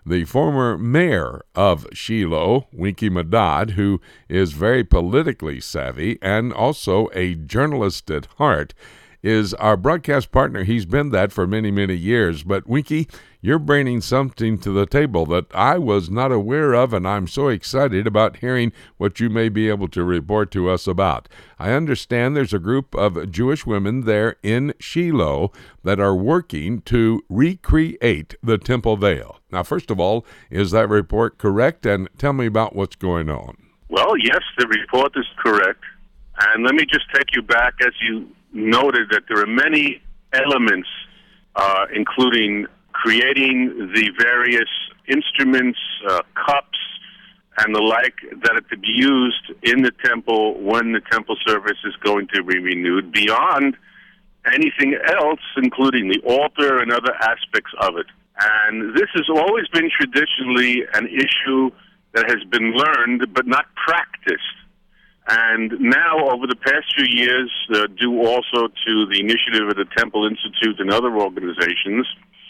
the former mayor of Shiloh, Winky Madad, who is very politically savvy and also a journalist at heart, is our broadcast partner. He's been that for many, many years. But, Winky, you're bringing something to the table that I was not aware of, and I'm so excited about hearing what you may be able to report to us about. I understand there's a group of Jewish women there in Shiloh that are working to recreate the Temple Veil. Now, first of all, is that report correct? And tell me about what's going on. Well, yes, the report is correct. And let me just take you back, as you noted, that there are many elements, including creating the various instruments, cups, and the like, that are to be used in the temple when the temple service is going to be renewed, beyond anything else, including the altar and other aspects of it. And this has always been traditionally an issue that has been learned but not practiced. And now, over the past few years, due also to the initiative of the Temple Institute and other organizations,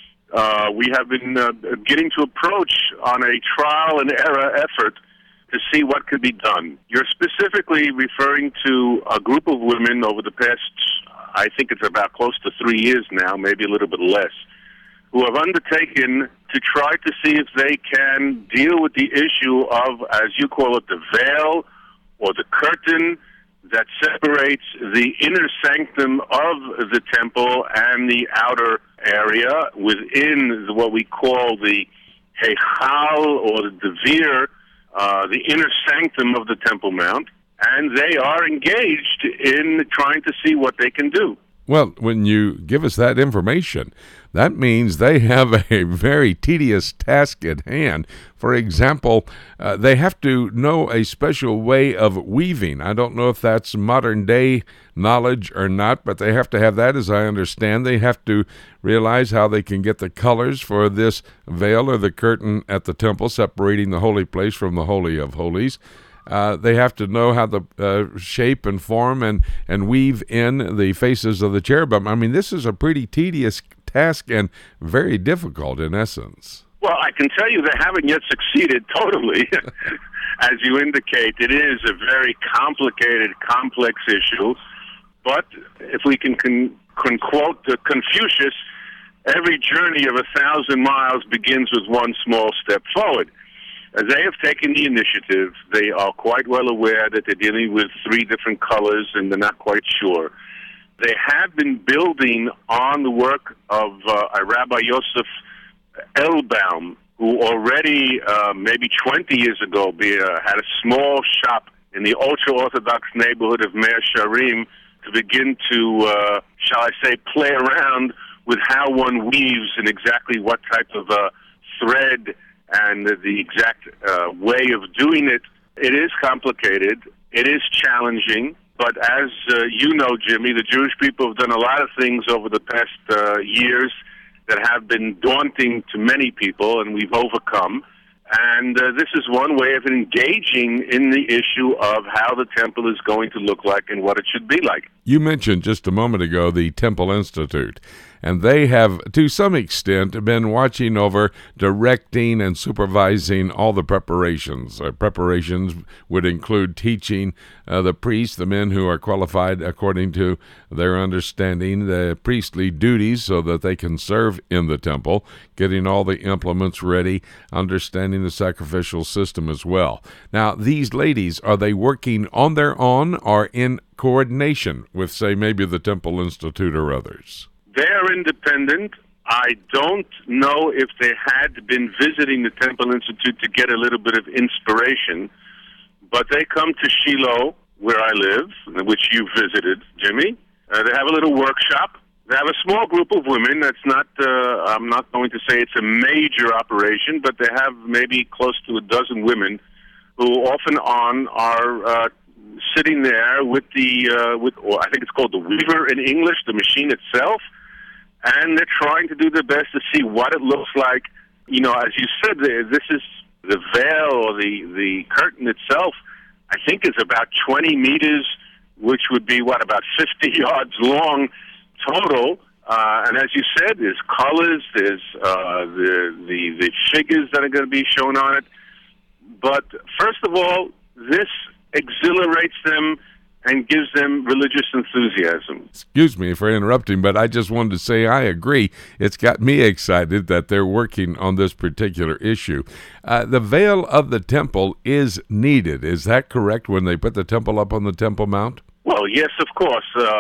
we have been getting to approach on a trial and error effort to see what could be done. You're specifically referring to a group of women over the past, I think it's about close to 3 years now, maybe a little bit less, who have undertaken to try to see if they can deal with the issue of, as you call it, the veil, or the curtain that separates the inner sanctum of the temple and the outer area within what we call the Heichal, or the Devir, the inner sanctum of the Temple Mount, and they are engaged in trying to see what they can do. Well, when you give us that information, that means they have a very tedious task at hand. For example, they have to know a special way of weaving. I don't know if that's modern-day knowledge or not, but they have to have that, as I understand. They have to realize how they can get the colors for this veil or the curtain at the temple, separating the holy place from the Holy of Holies. They have to know how to shape and form and weave in the faces of the cherubim. I mean, this is a pretty tedious task and very difficult in essence. Well, I can tell you they haven't yet succeeded totally. As you indicate, it is a very complicated, complex issue. But if we can quote Confucius, every journey of 1,000 miles begins with one small step forward. As they have taken the initiative, they are quite well aware that they're dealing with 3 different colors and they're not quite sure. They have been building on the work of Rabbi Yosef Elbaum, who already, maybe 20 years ago, had a small shop in the ultra-Orthodox neighborhood of Mea Sharim to begin to, shall I say, play around with how one weaves and exactly what type of thread and the exact way of doing it. It is complicated. It is challenging. But as you know, Jimmy, the Jewish people have done a lot of things over the past years that have been daunting to many people, and we've overcome. And this is one way of engaging in the issue of how the temple is going to look like and what it should be like. You mentioned just a moment ago the Temple Institute, and they have, to some extent, been watching over, directing, and supervising all the preparations. Preparations would include teaching the priests, the men who are qualified according to their understanding, the priestly duties so that they can serve in the temple, getting all the implements ready, understanding the sacrificial system as well. Now, these ladies, are they working on their own or in coordination with, say, maybe the Temple Institute or others? They're independent. I don't know if they had been visiting the Temple Institute to get a little bit of inspiration, but they come to Shiloh, where I live, which you visited, Jimmy. They have a little workshop. They have a small group of women. That's not, I'm not going to say it's a major operation, but they have maybe close to a dozen women who off and on are sitting there with or I think it's called the weaver in English, the machine itself, and they're trying to do their best to see what it looks like. You know, as you said, this is the veil or the curtain itself, I think is about 20 meters, which would be, about 50 yards long total. And as you said, there's colors, there's the figures that are going to be shown on it. But first of all, this exhilarates them and gives them religious enthusiasm. Excuse me for interrupting, but I just wanted to say I agree. It's got me excited that they're working on this particular issue. The veil of the temple is needed. Is that correct when they put the temple up on the Temple Mount? Well, yes, of course.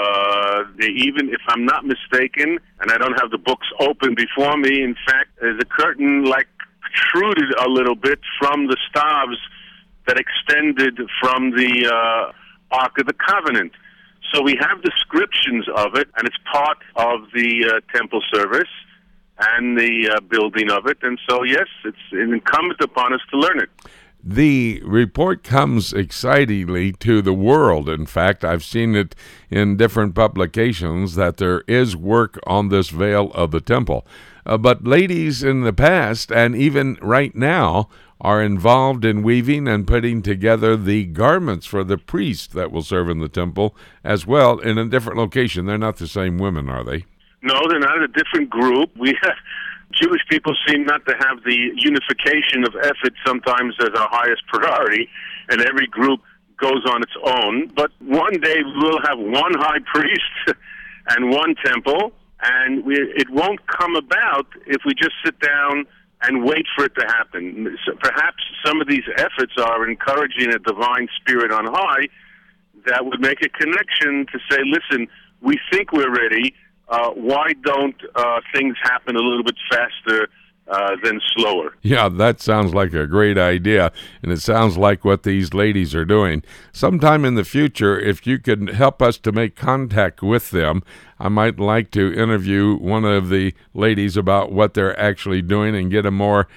Even if I'm not mistaken, and I don't have the books open before me, in fact, the curtain protruded a little bit from the staves that extended from the Ark of the Covenant. So we have descriptions of it, and it's part of the temple service and the building of it. And so, yes, it's incumbent upon us to learn it. The report comes excitingly to the world. In fact, I've seen it in different publications that there is work on this veil of the temple. But ladies in the past, and even right now, are involved in weaving and putting together the garments for the priests that will serve in the temple as well in a different location. They're not the same women, are they? No, they're not a different group. Jewish people seem not to have the unification of effort sometimes as our highest priority, and every group goes on its own. But one day we will have one high priest and one temple, and it won't come about if we just sit down and wait for it to happen. So perhaps some of these efforts are encouraging a divine spirit on high that would make a connection to say, listen, we think we're ready. Why don't things happen a little bit faster than slower? Yeah, that sounds like a great idea, and it sounds like what these ladies are doing. Sometime in the future, if you could help us to make contact with them, I might like to interview one of the ladies about what they're actually doing and get a more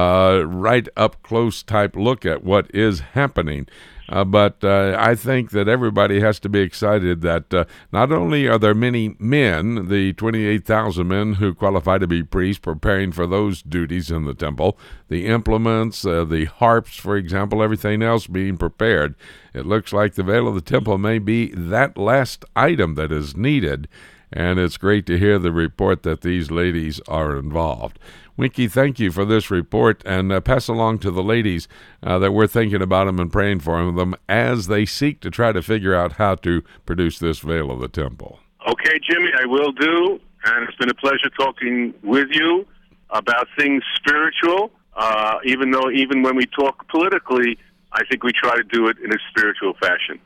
right-up-close type look at what is happening. But I think that everybody has to be excited that not only are there many men, the 28,000 men who qualify to be priests, preparing for those duties in the temple, the implements, the harps, for example, everything else being prepared. It looks like the veil of the temple may be that last item that is needed, and it's great to hear the report that these ladies are involved. Winky, thank you for this report, and pass along to the ladies that we're thinking about them and praying for them as they seek to try to figure out how to produce this veil of the temple. Okay, Jimmy, I will do, and it's been a pleasure talking with you about things spiritual, even when we talk politically, I think we try to do it in a spiritual fashion.